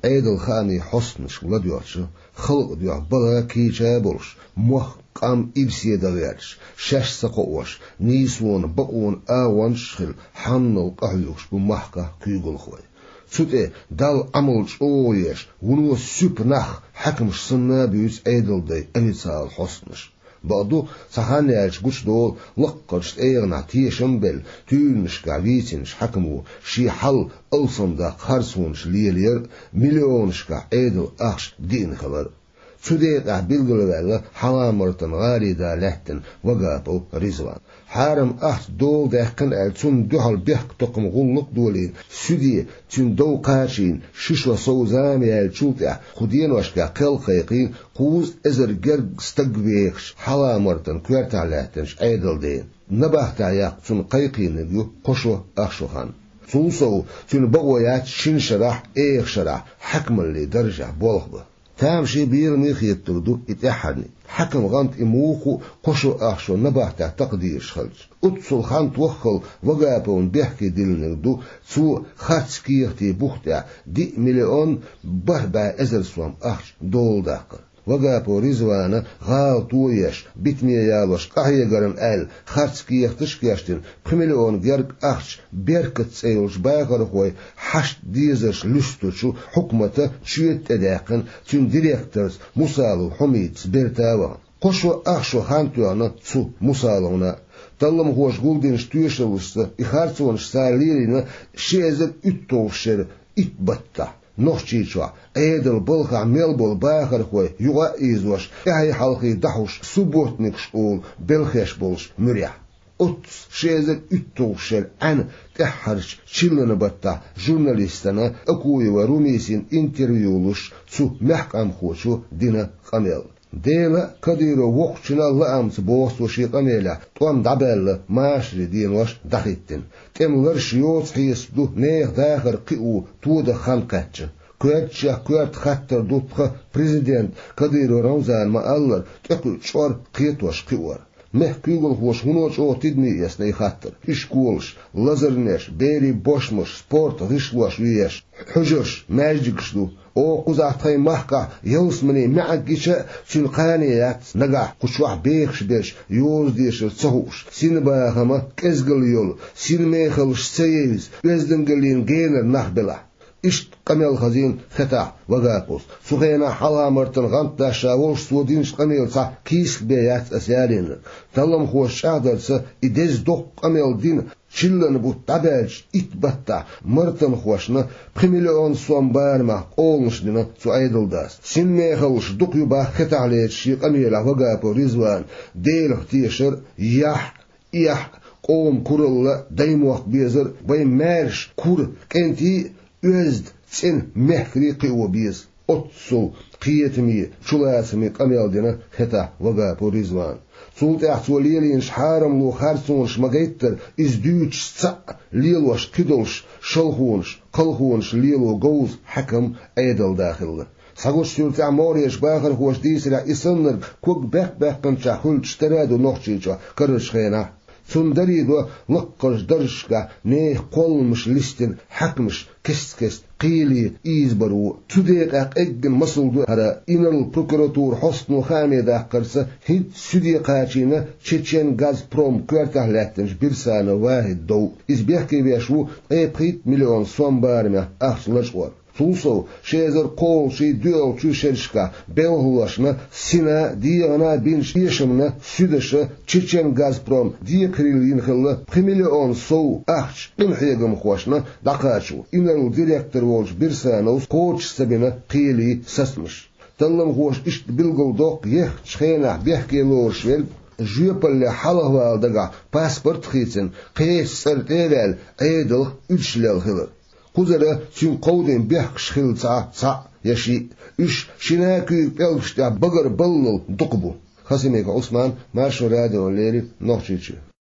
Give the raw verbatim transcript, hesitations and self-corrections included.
عيدل خاني حسنش ولديوتش خلق ديوه بلا كيجا بولش موخ قام إبسي دويرش شش سقوش نيسون بقون آوان شخل حنو قهلوش بمحكة كيقول خوي سوتي دال عملش اويش ونو سوب نخ حكمش سنة بيوس عيدل دي انيسال حسنش بعدو سخانيالش قش دول لقرش ايغنا تيشن بل تونش قاويتنش حكمو شي حل ألصن دا خرسونش ليلير مليونش قا عيدل اخش دين خبر سوديق بيلغلوغا حلامرتن غاري دا لحتن وقابو رزوان حارم احت دول داخن التون دوحل بيحك تقم غلق دولين سودي تون دو قاشين ششو صوزامي التشوتع خدين وشكا قل قيقين قوز ازر جرق استقبيخش حلامرتن كوارتع لحتنش عيدل دين نباح تعياق تون قيقين يو قشو اخشوخان سوسو تون بغويات شين شرح ايخ شرح حكم اللي درجة بولغبه تامشي بير ميخ يتردو اتحدني حكم غانت اموخو قشو اخشو نباحتا تقدير شخلج اتسل خان توخل وغابون بيحكي دلنردو تو خاتسكيختي بوختا دي مليون بهبا ازر سوام اخش دول داقر وغابو رزوانا غال تويش بيتمي يالوش قهي غرن ال خاتسكيختش كيشتن بمليون غيرك اخش بيركت سيلش باغر خوي حشت ديزرش لستوشو حكمته شويت اداقن تون ديريكتورز مسالو حميد بيرتاوا قشو اخشو خانتوانا تسو مسالونا تلم هوش غولدين شتويشلوستا اخارتونش ساليرينا شيزر اتوشر اتبتا نوشيشوا عيدل بلخا ميلبول باخر خوي يغا ايزوش اهي حلقي دحوش سبوتنك شقول بلخيش بولش مريح اتس شيزر اتوشر عن تحرش شلنا بطا جورناليستنا اكوي وروميسين انترفيولوش سو محكم خوشو دينا قميل ديلا كديرو وقتنا لأمس بوستو شي قميلة طوام دعبال ماشري دينوش دخيتن تم لرشيوت حيسدو نيخ داخر قيو تودا خانقاتش كواتشا كوات خطر دوتخ بريزيدنت كديرو رمزان ما ألر تقو تشور قيتوش قيور محكيغل خوش هنوش او تدني يسني خطر إشكولش لازرنش بيري بوشمش سبورت غشلوش ويش حجرش ماجيكشدو او قزعتي محكا يوسمني معجيشة سنقانيات نقع قشوح بيخش ديش يوز ديش تسهوش سين باغما كزغل يول سين ميخلش سيز وزدنقلين جينر نحبلا إشت قميل خزين خطا وغاقوس سخينا حلا مرتن غانت داشا وش سودينش قميل سا كيس بيات أسيالين تلم خوش شادرسا إدز دوق قميل دين شلن بو تابج اتبتا مرتن خوشنا بخمليون سوام بارما قولنش دينا سو عيدل داس سن ميخلش دوق يبا خطا عليت شي قميل وغاقو رزوان ديل اختيشر يح يح قوم كورل دايموخ بيزر باي مارش كور كنتي özd sen mehri qiwo biz otsul qiyetmi chulاسmi qameldina khata waga porizwan sulta axsoliyelin sharam lu kharsun shmagaytter iz düch tsa lilosh qidolsh sholhunsh qalhunsh lilo goz hakam aydal dakhil sagosh sulta amorish bakhir khosh disra isnner kog bak bakkan chahul chtaradu nokhchicha qarish khayna سندريدو لقرش درشكا نيه قولمش لستن حكمش كست كست قيلي إيزبرو تديق اقن مصلدو هرا إن البروكوراتور حسنو خاميدا قرصة هيد سديقاتينا تشيتشين غاز بروم كوارتاه لاتنش برسانة واحد دو إز بيحكي بيشو ايبخيت مليون سوان بارمي أخصلش وار Tulso şezer kol şey düel çüşerşka belhulaşna sina diyana binş yaşamına südeşe Çeçen Gazprom diye krilin hılla milyon sov ahç inhegam xoşna daqaçu inal direktor volş bir sanos koç sabina qili sasmış tallam xoş iş bilgol doq yeh çxena behkelor şvel jüpelle halahvaldaga pasport xitsin qeys sertel aydıl üçlel hılı Kuzara tüm qovden behq şkhilsa sa yashi üç şinakü pelşta bagar ballıl duqbu Xasimeka Osman Marşo radyoları nohçiçi